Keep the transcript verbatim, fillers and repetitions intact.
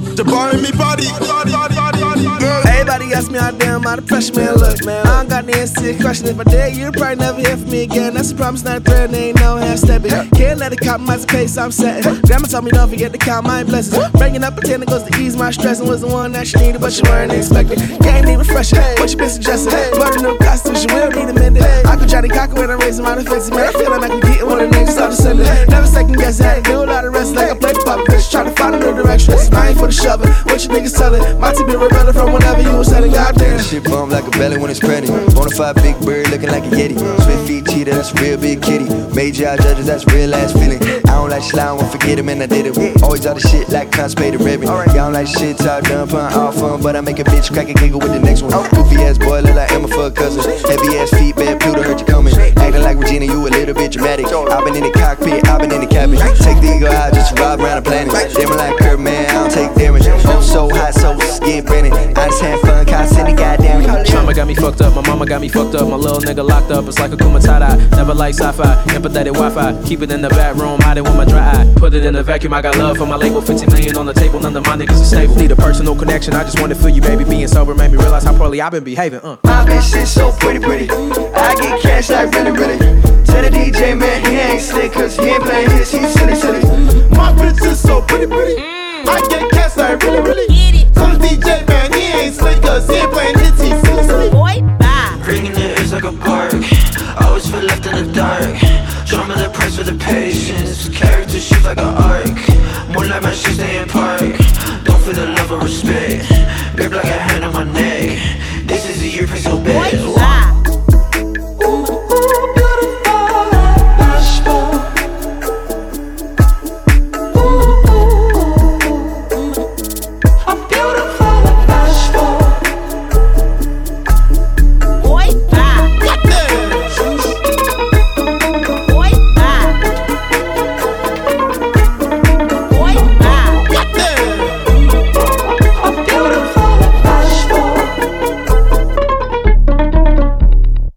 Jabbar in me body. Everybody ask me how damn out of pressure, man. Look, man, I don't got the answer to your question. If I did, you'd probably never hear from me again. That's a promise, not a threat, and ain't no half stepping. Can't let it compromise the pace I'm setting. Grandma told me don't forget to count my blessings. Bringing up a ten that goes to ease my stress and was the one that she needed, but she weren't expecting. Can't need refreshing. What you been suggesting? Put a new costume, she will need a minute. I could Johnny Cocker when I'm raising my defenses. Man, I feel like I can get one of the niggas all descending. Never second guess, had to do a lot of rest like I played the puppet fish. Trying to find a new direction. I ain't for the shoving. What you niggas telling? My team been rebelling from whenever you was selling. Goddamn. Shit bump like a belly when it's pregnant. Bonafide big bird looking like a yeti. Swift feet cheetah, that's a real big kitty. Major eye judges, that's real ass feeling. I don't like slime, won't forget it, man, I did it. Always all the shit like constipated ribbon. Y'all don't like shit, talk done, fun, all fun. But I make a bitch crack and giggle with the next one. Goofy ass boy, look like Emma for a cousin. Heavy ass feet, bad Pluto heard you coming. Acting like Regina, you a little bit dramatic. I've been in the cockpit, I've been in the cabin. Take the eagle out just to ride around the planet. Damn like Kurt, man, I don't take damage. I'm so hot, so scared, Brennan. I just had fun, constantly, goddamn. Trauma got me fucked up, my mama got me fucked up. My little nigga locked up, it's like a kumatata. Never like sci-fi, empathetic Wi-Fi. Keep it in the back room, hide it with my dry eye. Put it in the vacuum, I got love for my label. Fifty million on the table, none of my niggas are stable. Need a personal connection, I just wanna feel you, baby. Being sober made me realize how poorly I've been behaving. uh. My bitch is so pretty, pretty. I get cash like really, really. Tell the D J, man, he ain't slick, cause he ain't playing his, he's silly, silly. My bitch is so pretty, pretty. I get cash like really, really. Tell the D J, man, he ain't slick, cause he ain't playing his, he's silly, silly. Boy, bye. Ringing the ears like a bark. Always feel left in the dark. Trauma the price for the patience. Character shift like an arc. More like my shit stay in park. Don't feel the love or respect. Grip like a hand on my neck.